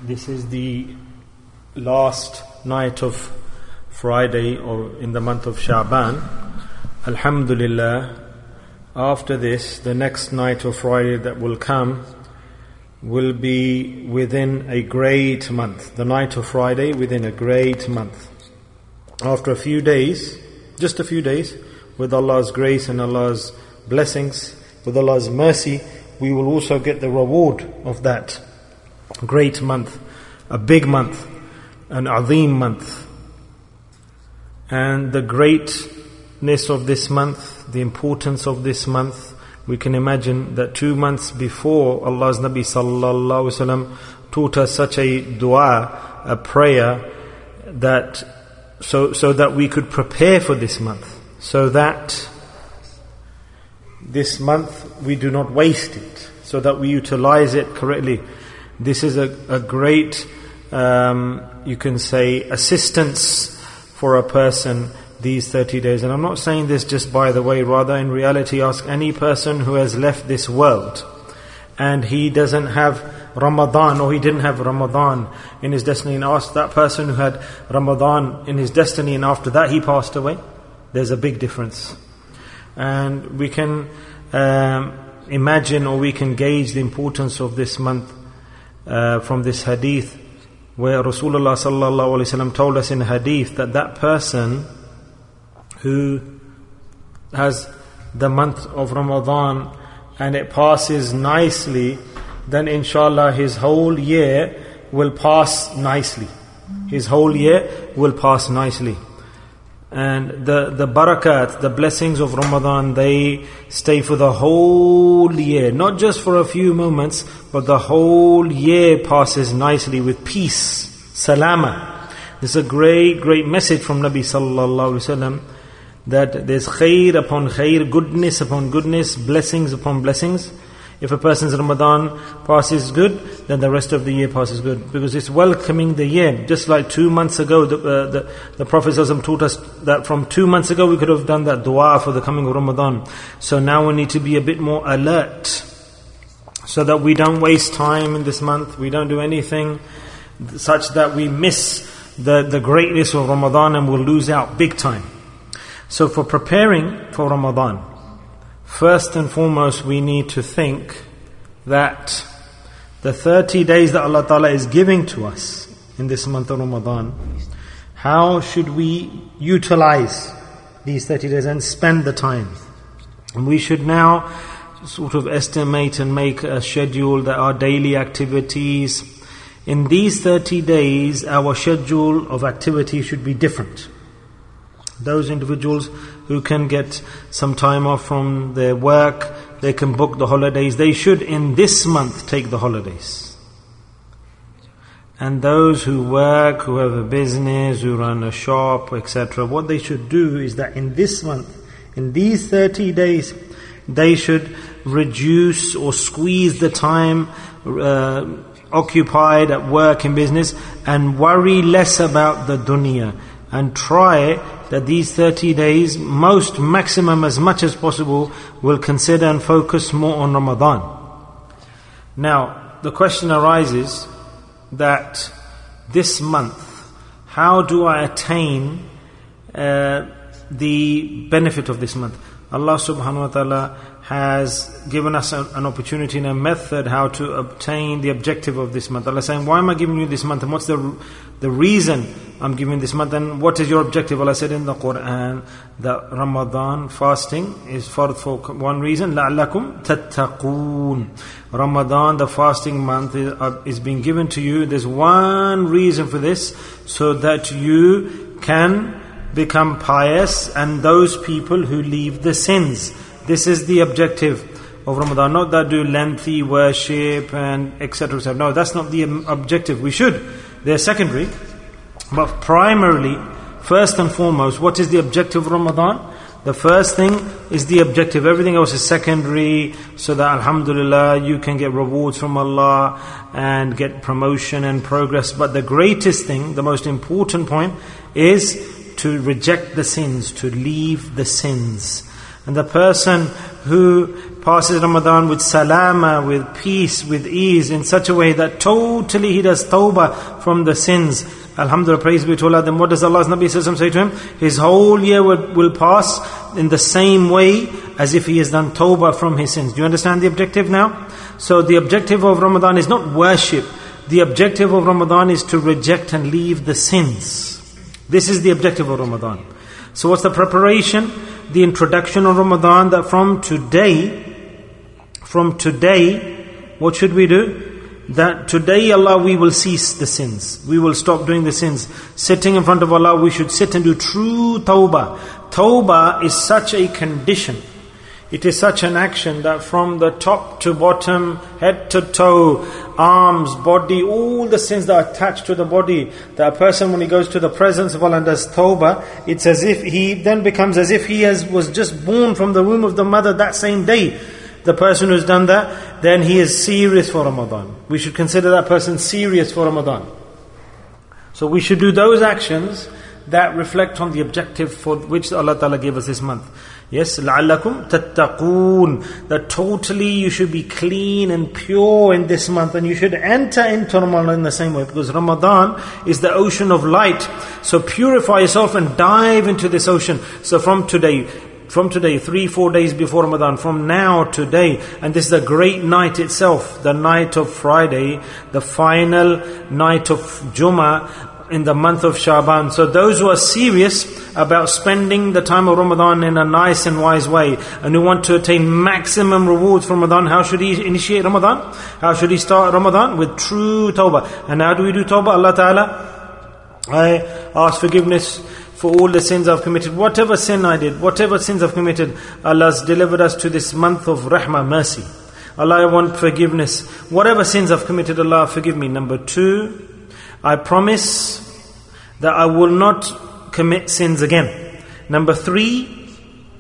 This is the last night of Friday or in the month of Sha'ban. Alhamdulillah, after this, the next night of Friday that will come will be within a great month. The night of Friday within a great month. After a few days, just a few days, with Allah's grace and Allah's blessings, with Allah's mercy, we will also get the reward of that great month, a big month, an azim month. And the greatness of this month, the importance of this month, we can imagine that 2 months before, Allah's Nabi sallallahu alaihi wasallam taught us such a dua, a prayer, that so that we could prepare for this month, so that this month we do not waste it, so that we utilize it correctly. This is a great, you can say, assistance for a person these 30 days. And I'm not saying this just by the way, rather in reality, ask any person who has left this world and he doesn't have Ramadan, or he didn't have Ramadan in his destiny, and ask that person who had Ramadan in his destiny and after that he passed away. There's a big difference. And we can imagine, or we can gauge the importance of this month from this hadith, where Rasulullah sallallahu alaihi wasallam told us in a hadith that that person who has the month of Ramadan and it passes nicely, then inshallah his whole year will pass nicely. His whole year will pass nicely. And the barakat, the blessings of Ramadan, they stay for the whole year. Not just for a few moments, but the whole year passes nicely with peace, salama. This is a great message from Nabi sallallahu alaihi wasallam, that there's khair upon khair, goodness upon goodness, blessings upon blessings. If a person's Ramadan passes good, then the rest of the year passes good, because it's welcoming the year. Just like 2 months ago, the Prophet ﷺ taught us that from 2 months ago we could have done that dua for the coming of Ramadan. So now we need to be a bit more alert, so that we don't waste time in this month, we don't do anything such that we miss the greatness of Ramadan and we'll lose out big time. So for preparing for Ramadan, first and foremost, we need to think that the 30 days that Allah Ta'ala is giving to us in this month of Ramadan, how should we utilize these 30 days and spend the time? And we should now sort of estimate and make a schedule that our daily activities. In these 30 days, our schedule of activity should be different. Those individuals who can get some time off from their work, they can book the holidays, they should in this month take the holidays. And those who work, who have a business, who run a shop, etc., what they should do is that in this month, in these 30 days, they should reduce or squeeze the time occupied at work and business, and worry less about the dunya, and try that these 30 days, maximum as much as possible, will consider and focus more on Ramadan. Now, the question arises that this month, how do I attain the benefit of this month? Allah subhanahu wa ta'ala has given us an opportunity and a method how to obtain the objective of this month. Allah is saying, why am I giving you this month? And what's the reason I'm giving this month? And what is your objective? Allah said in the Quran that Ramadan fasting is for one reason, لَعْلَكُمْ تَتَّقُونَ. Ramadan, the fasting month, is being given to you. There's one reason for this, so that you can become pious and those people who leave the sins. This is the objective of Ramadan. Not that do lengthy worship and etc. No, that's not the objective. We should. They're secondary. But primarily, first and foremost, what is the objective of Ramadan? The first thing is the objective. Everything else is secondary, so that alhamdulillah you can get rewards from Allah and get promotion and progress. But the greatest thing, the most important point, is to reject the sins, to leave the sins. And the person who passes Ramadan with salama, with peace, with ease, in such a way that totally he does tawbah from the sins, alhamdulillah, praise be to Allah, then what does Allah's Nabi say to him? His whole year will pass in the same way as if he has done tawbah from his sins. Do you understand the objective now? So the objective of Ramadan is not worship. The objective of Ramadan is to reject and leave the sins. This is the objective of Ramadan. So what's the preparation? The introduction of Ramadan, that from today, what should we do? That today, Allah, we will cease the sins. We will stop doing the sins. Sitting in front of Allah, we should sit and do true tawbah. Tawbah is such a condition. It is such an action that from the top to bottom, head to toe, arms, body, all the sins that are attached to the body, that a person, when he goes to the presence of Allah and does tawbah, it's as if he then becomes as if he was just born from the womb of the mother that same day. The person who's done that, then he is serious for Ramadan. We should consider that person serious for Ramadan. So we should do those actions that reflect on the objective for which Allah Ta'ala gave us this month. Yes, لَعَلَّكُمْ تَتَّقُونَ. That totally you should be clean and pure in this month, and you should enter into Ramadan in the same way, because Ramadan is the ocean of light. So purify yourself and dive into this ocean. So from today, 3-4 days before Ramadan, from now today, and this is the great night itself, the night of Friday, the final night of Jummah in the month of Shaban. So those who are serious about spending the time of Ramadan in a nice and wise way, and who want to attain maximum rewards from Ramadan, how should he initiate Ramadan? How should he start Ramadan? With true tawbah. And how do we do tawbah? Allah Ta'ala, I ask forgiveness for all the sins I've committed. Whatever sin I did, whatever sins I've committed, Allah's delivered us to this month of rahmah, mercy. Allah, I want forgiveness. Whatever sins I've committed, Allah, forgive me. Number 2, I promise that I will not commit sins again. Number 3,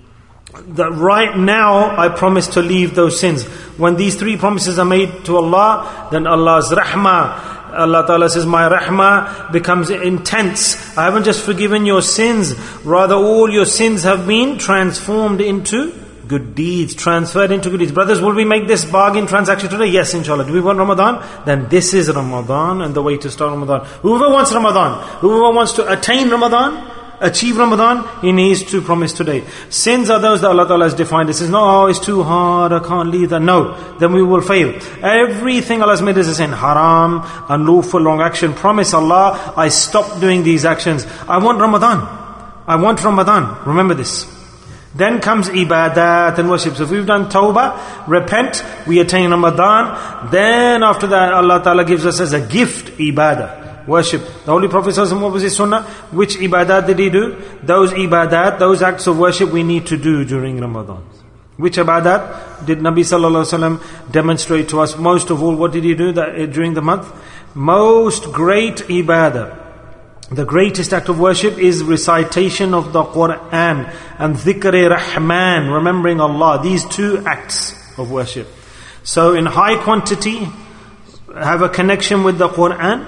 that right now I promise to leave those sins. When these 3 promises are made to Allah, then Allah's rahmah, Allah Ta'ala says, my rahmah becomes intense. I haven't just forgiven your sins, rather all your sins have been transformed into good deeds, transferred into good deeds. Brothers, will we make this bargain transaction today? Yes, inshallah. Do we want Ramadan? Then this is Ramadan and the way to start Ramadan. Whoever wants Ramadan, whoever wants to attain Ramadan, achieve Ramadan, he needs to promise today. Sins are those that Allah Ta'ala has defined. It says, no, it's too hard, I can't leave that. No, then we will fail. Everything Allah has made as a sin, haram, unlawful, wrong action. Promise Allah, I stop doing these actions. I want Ramadan. I want Ramadan. Remember this. Then comes ibadat and worship. So if we've done tawbah, repent, we attain Ramadan. Then after that, Allah Ta'ala gives us as a gift ibadah, worship. The Holy Prophet ﷺ, what was his sunnah? Which ibadat did he do? Those ibadat, those acts of worship we need to do during Ramadan. Which ibadat did Nabi Sallallahu Alaihi Wasallam demonstrate to us? Most of all, what did he do during the month? Most great ibadah. The greatest act of worship is recitation of the Quran and dhikr-e-Rahman, remembering Allah. These 2 acts of worship. So in high quantity, have a connection with the Quran.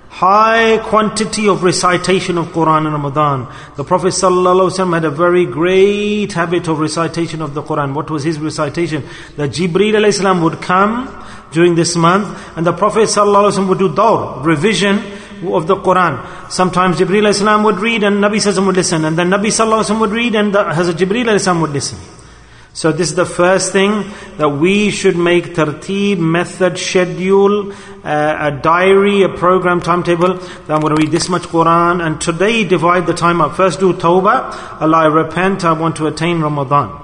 High quantity of recitation of Quran in Ramadan. The Prophet ﷺ had a very great habit of recitation of the Quran. What was his recitation? That Jibreel ﷺ would come during this month, and the Prophet ﷺ would do dawr, revision of the Quran. Sometimes Jibreel alayhi salam would read and Nabi sallallahu would listen, and then Nabi sallallahu alaihi wasallam would read and Hazrat Jibreel alayhi salam would listen. So this is the first thing, that we should make tarteeb, method, schedule, a diary, a program, timetable, that I'm going to read this much Quran, and today divide the time up. First do tawbah, Allah, I repent, I want to attain Ramadan.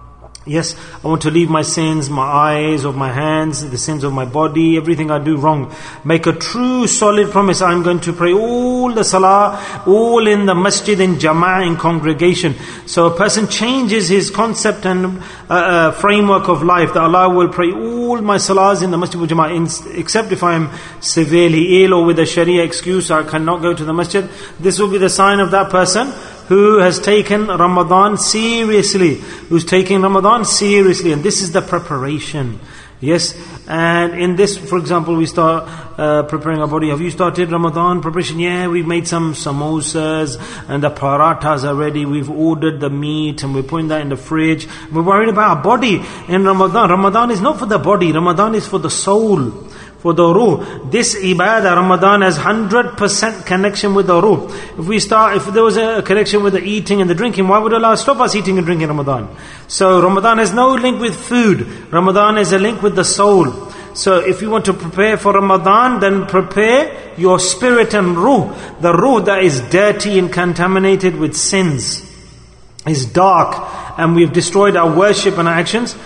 Yes, I want to leave my sins, my eyes, of my hands, the sins of my body, everything I do wrong. Make a true solid promise. I'm going to pray all the salah, all in the masjid, in jama'ah, in congregation. So a person changes his concept and framework of life, that Allah will pray all my salahs in the masjid with jama'ah, except if I am severely ill or with a sharia excuse, I cannot go to the masjid. This will be the sign of that person who has taken Ramadan seriously, and this is the preparation. Yes, And in this, for example, we start preparing our body. Have you started Ramadan preparation? Yeah, we've made some samosas and the parathas are ready. We've ordered the meat and we're putting that in the fridge. We're worried about our body in Ramadan. Ramadan is not for the body. Ramadan is for the soul, for the ruh. This ibadah, Ramadan, has 100% connection with the ruh. If there was a connection with the eating and the drinking, why would Allah stop us eating and drinking in Ramadan? So Ramadan has no link with food. Ramadan is a link with the soul. So if you want to prepare for Ramadan, then prepare your spirit and ruh. The ruh that is dirty and contaminated with sins, is dark, and we've destroyed our worship and our actions.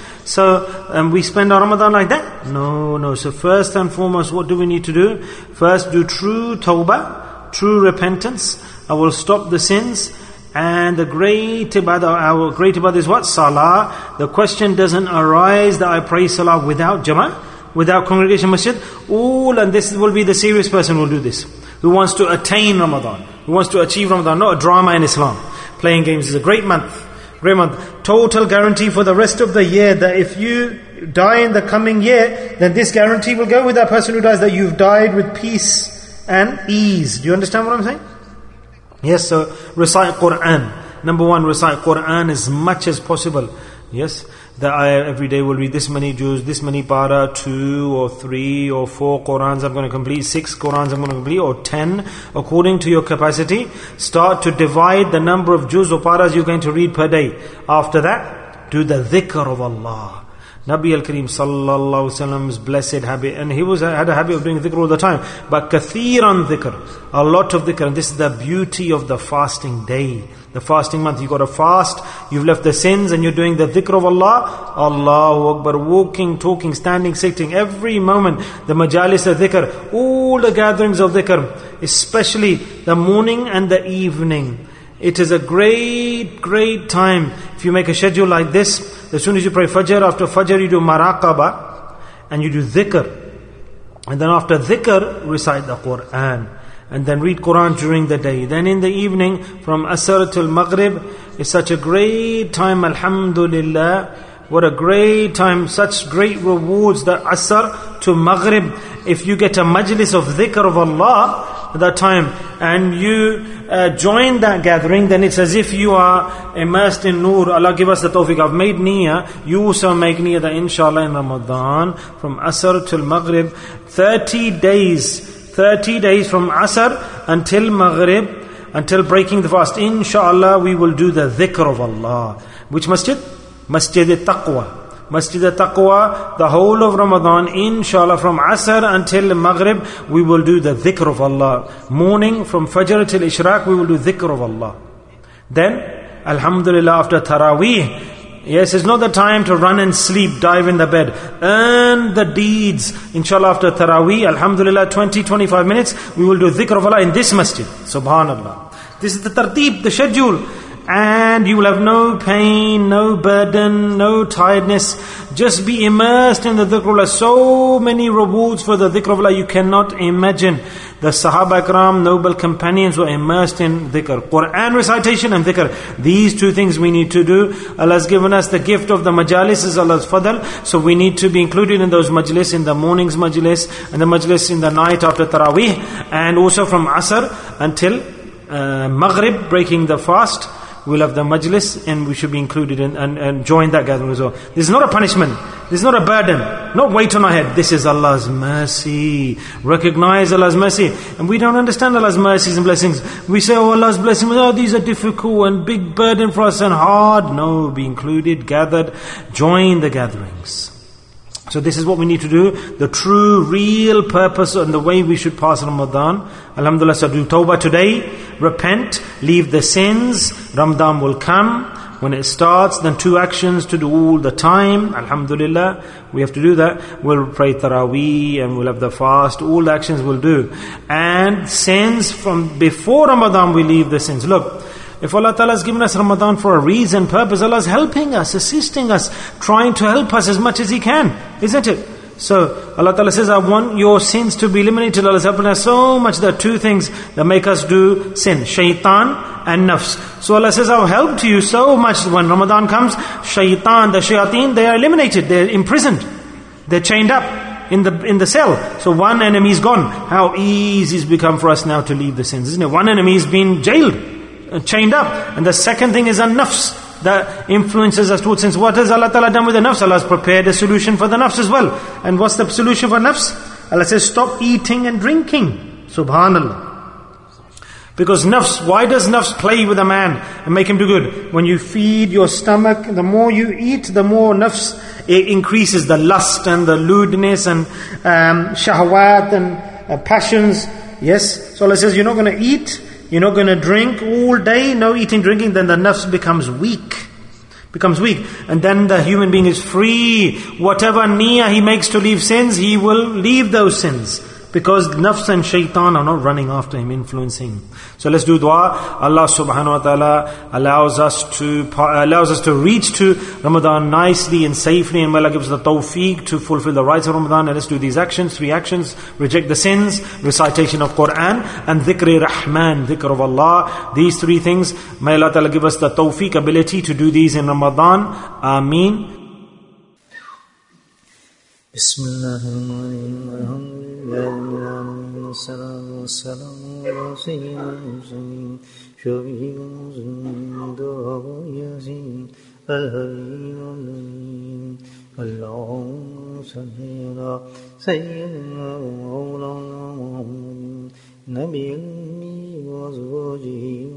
So we spend our Ramadan like that? No. So first and foremost, what do we need to do? First, do true tawbah, true repentance. I will stop the sins. And the great ibadah, our great ibadah is what? Salah. The question doesn't arise that I pray salah without jama'ah, without congregation masjid. And this will be the serious person who will do this, who wants to attain Ramadan, who wants to achieve Ramadan, not a drama in Islam. Playing games is a great month. Great month. Total guarantee for the rest of the year that if you die in the coming year, then this guarantee will go with that person who dies, that you've died with peace and ease. Do you understand what I'm saying? Yes, so recite Qur'an. Number one, recite Qur'an as much as possible. Yes, that I every day will read this many juz, this many para, 2 or 3 or 4 Qur'ans I'm going to complete, 6 Qur'ans I'm going to complete, or 10, according to your capacity. Start to divide the number of juz or paras you're going to read per day. After that, do the dhikr of Allah. Nabi al-Kareem sallallahu alaihi wasallam's blessed habit, and he had a habit of doing dhikr all the time, but kathiran dhikr, a lot of dhikr. And this is the beauty of the fasting day, the fasting month. You got to fast, you've left the sins, and you're doing the dhikr of Allah. Allahu Akbar, walking, talking, standing, sitting, every moment, the majalis of dhikr, all the gatherings of dhikr, especially the morning and the evening. It is a great, great time. If you make a schedule like this, as soon as you pray Fajr, after Fajr you do Maraqabah and you do Dhikr. And then after Dhikr, recite the Qur'an. And then read Qur'an during the day. Then in the evening, from Asr till Maghrib, is such a great time, Alhamdulillah. What a great time, such great rewards, that Asr to Maghrib. If you get a majlis of dhikr of Allah at that time, and you join that gathering, then it's as if you are immersed in Noor. Allah give us the tawfiq. I've made niyyah. You also make niyyah that inshallah in Ramadan, from Asr till Maghrib, 30 days from Asr until Maghrib, until breaking the fast, inshallah we will do the dhikr of Allah. Which masjid? Masjid al-Taqwa. Masjid al-Taqwa, the whole of Ramadan, inshallah, from Asr until Maghrib, we will do the dhikr of Allah. Morning, from Fajr till Ishraq, we will do dhikr of Allah. Then, Alhamdulillah, after Taraweeh, yes, it's not the time to run and sleep, dive in the bed. Earn the deeds. Inshallah, after Taraweeh, Alhamdulillah, 20-25 minutes, we will do dhikr of Allah in this masjid. Subhanallah. This is the tartib, the schedule. And you will have no pain, no burden, no tiredness. Just be immersed in the dhikr of Allah. So many rewards for the dhikr of Allah you cannot imagine. The Sahaba Ikram, noble companions, were immersed in dhikr. Quran recitation and dhikr. These two things we need to do. Allah has given us the gift of the majalis, is Allah's fadl. So we need to be included in those majlis, in the morning's majlis, and the majlis in the night after Taraweeh, and also from Asr until Maghrib, breaking the fast. We'll have the majlis, and we should be included in and join that gathering as well. This is not a punishment. This is not a burden. Not weight on our head. This is Allah's mercy. Recognize Allah's mercy. And we don't understand Allah's mercies and blessings. We say, oh, Allah's blessings, oh, these are difficult and big burden for us and hard. No, be included, gathered, join the gatherings. So this is what we need to do. The true, real purpose and the way we should pass Ramadan. Alhamdulillah, so do tawbah today. Repent, leave the sins. Ramadan will come. When it starts, then 2 actions to do all the time. Alhamdulillah, we have to do that. We'll pray Taraweeh and we'll have the fast. All the actions we'll do. And sins from before Ramadan, we leave the sins. Look, if Allah Ta'ala has given us Ramadan for a reason, purpose, Allah is helping us, assisting us, trying to help us as much as He can, isn't it? So Allah Ta'ala says, I want your sins to be eliminated. Allah is helping us so much. There are 2 things that make us do sin: shaitan and nafs. So Allah says, I've helped you so much. When Ramadan comes, shaitan, the shayateen, they are eliminated, they're imprisoned, they're chained up. in the cell. So one enemy is gone. How easy it's become for us now to leave the sins, isn't it? One enemy is being jailed, chained up. And the second thing is an-nafs, that influences us towards sins. What has Allah Ta'ala done with the nafs? Allah has prepared a solution for the nafs as well. And what's the solution for nafs? Allah says, stop eating and drinking. Subhanallah. Because nafs, why does nafs play with a man and make him do good? When you feed your stomach, the more you eat, the more nafs, it increases the lust and the lewdness and shahwat and passions. Yes? So Allah says, you're not going to eat, you're not going to drink all day, no eating, drinking, then the nafs becomes weak. And then the human being is free. Whatever niyyah he makes to leave sins, he will leave those sins. Because nafs and shaitan are not running after him, influencing him. So let's do dua. Allah subhanahu wa ta'ala allows us to reach to Ramadan nicely and safely, and Allah gives us the tawfiq to fulfill the rights of Ramadan. And let's do these actions, 3 actions: reject the sins, recitation of Quran, and dhikr Rahman, dhikr of Allah. These 3 things, may Allah ta'ala give us the tawfiq, ability to do these in Ramadan. Ameen. Bismillahirrahmanirrahim. Sallallahu ala sayyidina Muhammadin shafi'il yasin al-halim Allahumma salli ala sayyidina Mawlana Muhammadin nabiyyi wa azwajihi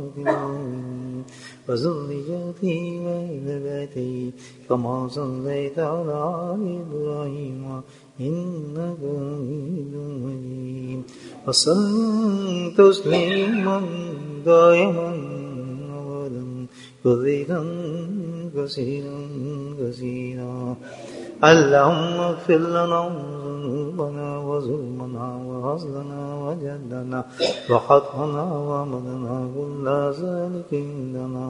wa zurriyyatihi wa ibadihi kama sallaita ala Ibrahim إنك حميد مجيد وسلم تسليما دائما أبدا كثيرا كثيرا اللهم اغفر لنا ذنوبنا وظلمنا وهزلنا وجدنا وخطأنا وأمرنا كل ذلك عندنا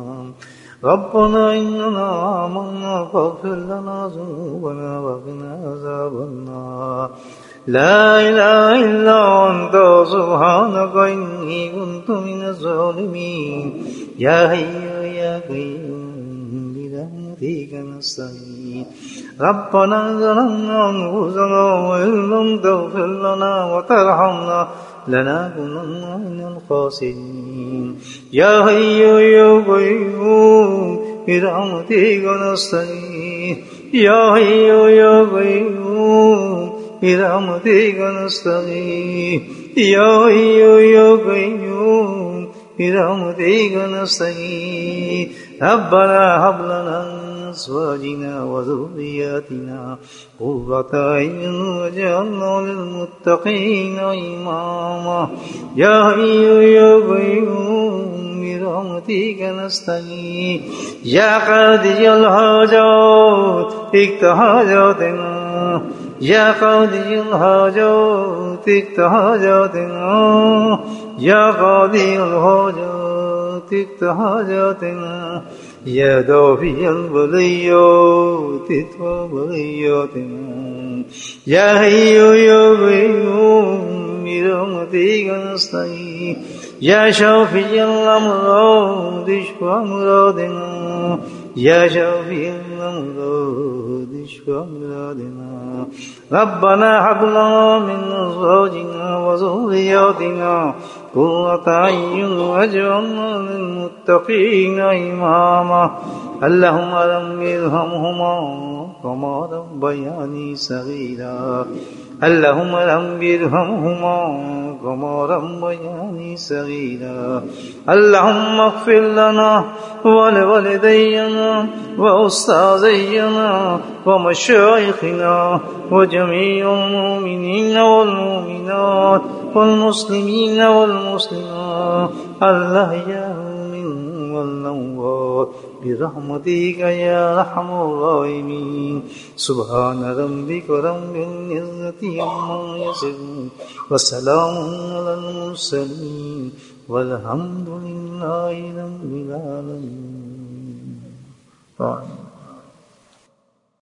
ربنا إننا آمنا فاغفر لنا ذنوبنا وقنا عذاب النار لا إله إلا أنت سبحانك إني كنت من الظالمين يا حي يا قيوم برحمتك نستغيث ربنا ظلمنا أنفسنا وإن لم تغفر لنا وترحمنا لنكونن من الخاسرين يا حي يا قيوم برحمتك نستغيث يا حي يا قيوم برحمتك نستغيث يا حي يا قيوم برحمتك نستغيث ربنا هب لنا من أزواجنا وذرياتنا قرة أعين واجعلنا للمتقين إماما يا حي يا قيوم برحمتك نستغيث يا قاضي الحاجات اقض حاجاتنا يا قاضي الحاجات اقض حاجاتنا يا قاضي الحاجات اقض حاجاتنا يا دافع البليات ادفع بلياتنا يا حي يا قيوم برحمتك نستغيث يا شافي الأمراض اشف أمراضنا يا شافي الأمراض اشف أمراضنا ربنا هب لنا من أزواجنا وذرياتنا قرة أعين واجعلنا للمتقين إماما اللهم رب ارحمهما كما ربياني صغيرا اللهم رب ارحمهما كما ربياني صغيرا اللهم اغفر لنا ولوالدينا وأستاذينا ومشايخنا وجميع المؤمنين والمؤمنات والمسلمين والمسلمات الأحياء منهم والأموات برحمتك يا أرحم الراحمين سبحان ربك رب العزة عما يصفون وسلام على المرسلين والحمد لله رب العالمين.